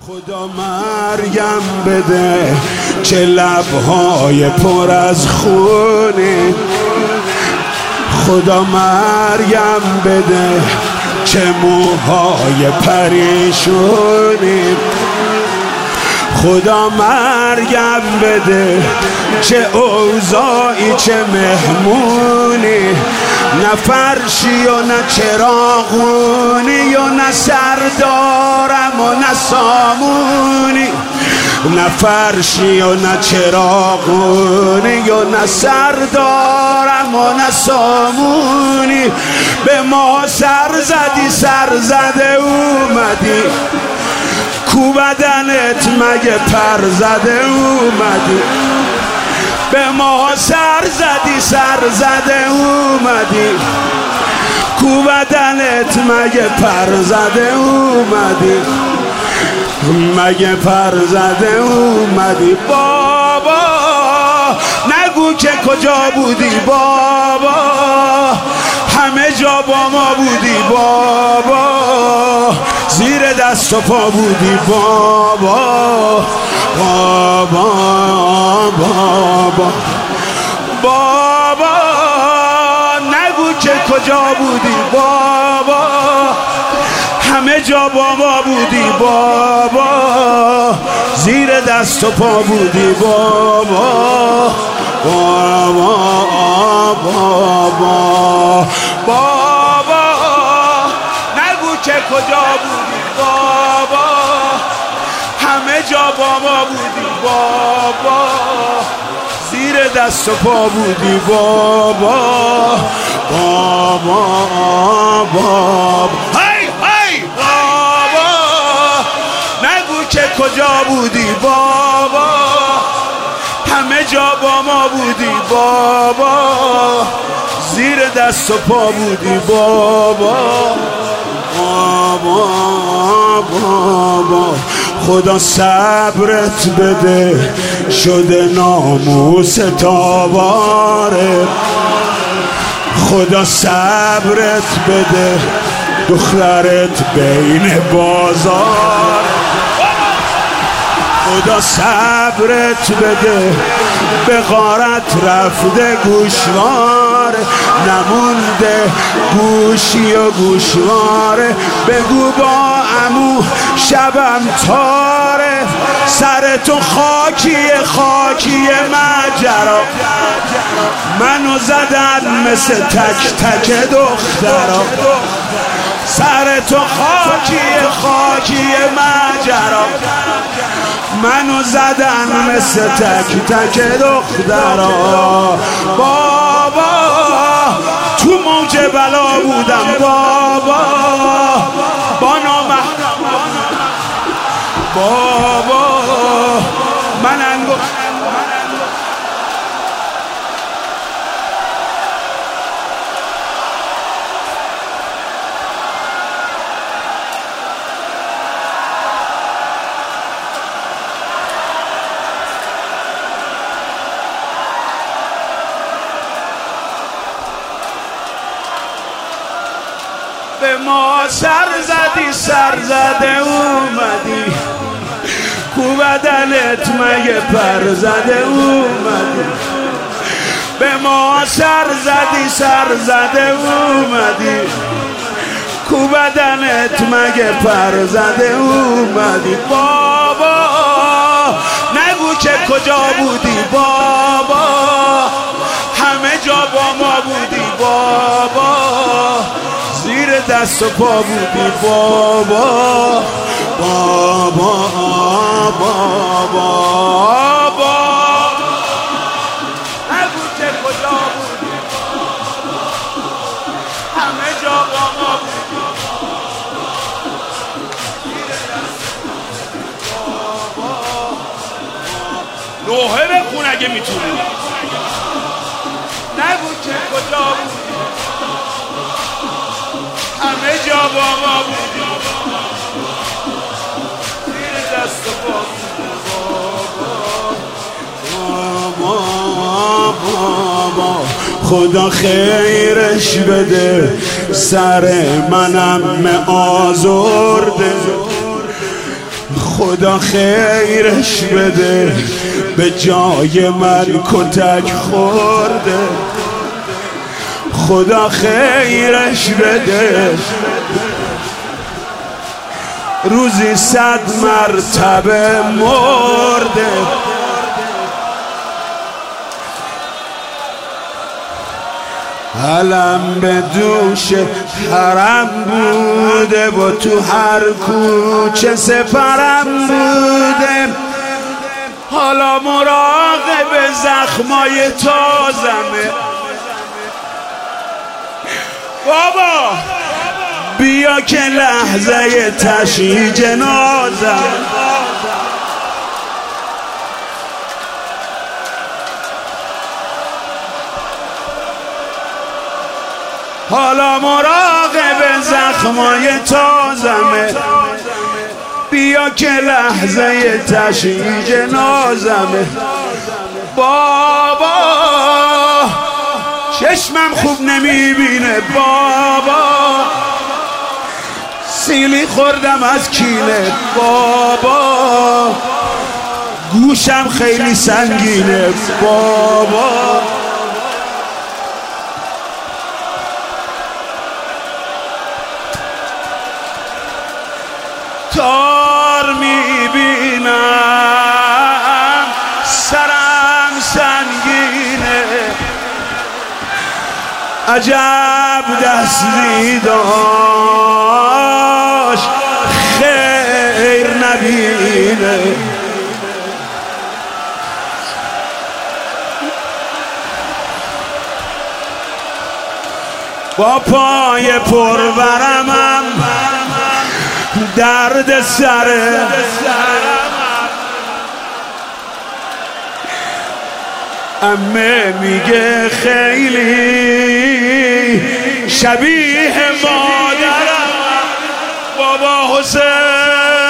خدا مریم بده چه لبهای پر از خونه، خدا مریم بده چه موهای پریشونه، خدا مریم بده چه اوضاعی چه مهمونی، نه فرشی و نه چراغونی و نه سردارم و نه سامونی، نه فرشی و نه چراغونی و نه سردارم و نه سامونی، به ما سر زدی سر زده اومدی، کو بدنت مگه پر زده اومدی، به ما سر زدی سر زده اومدی، کو بدنت مگه پر زده اومدی، مگه پر زده اومدی. بابا نگو که کجا بودی بابا، همه جا با ما بودی بابا، زیر دست و پا بودی بابا بابا بابا بابا، نگو که کجا بودی بابا، همه جا با ما بودی بابا، زیر دست و پا بودی بابا بابا بابا بابا، نگو که کجا بودی بابا، همه جا با ما بودی بابا، زیر دست و پا بودی بابا بابا بابا. هی هی بابا نگو که کجا بودی بابا، همه جا با ما بودی بابا، زیر دست و پا بودی بابا بابا بابا. خدا صبرت بده شده ناموس تاباره، خدا صبرت بده دخترت بین بازار، خدا صبرت بده به غارت رفته گوشواره، نمونده گوشی و گوشواره، بگو با عمو شبم تاره، سر تو خاکیه خاکیه مجرا، منو زدن مثل تک تک دخترا، سر تو خاکیه خاکیه مجرا، منو زدن مثل تک تک دخترا. بابا تو موج بلا بودم بابا، با نامحرم بابا، من انگو به ما سر زدی سر زده اومدی، کو بدنت مگه پر زده اومدی، به ما سر زدی سر زده اومدی، کو بدنت مگه پر زده اومدی. بابا نگو که کجا بودی بابا، همه جا با ما بودی بابا، زیر دست و پا بودی بابا بابا بابا بابا، نگو که کجا بودی همه جا با ما بودی بابا. نوحه بخون اگه میتونی، نگو که کجا بودی همه جا با ما بودی، زیر دست و پا بابا بابا. خدا خیرش بده سر منم آزرده، خدا خیرش بده، به جای من کتک خورده. خدا خیرش بده، روزی 100 مرتبه مرده. علم به دوش حرم بوده و تو هر کوچه سپرم بوده. حالا مراقب زخمای تازمه. بابا بیا که لحظه تشییع جنازم. حالا مراقب زخمای تازمه. بیا که لحظه تشییع جنازمه. بابا چشمم خوب نمیبینه بابا، سیلی خوردم از کینه بابا، گوشم خیلی سنگینه بابا. تار میبینم سرم سنگینه، عجب دستی داشت خیر نبینه. با پای پرورمم درد سره، عمه میگه خیلی شبیه مادرم. بابا حسین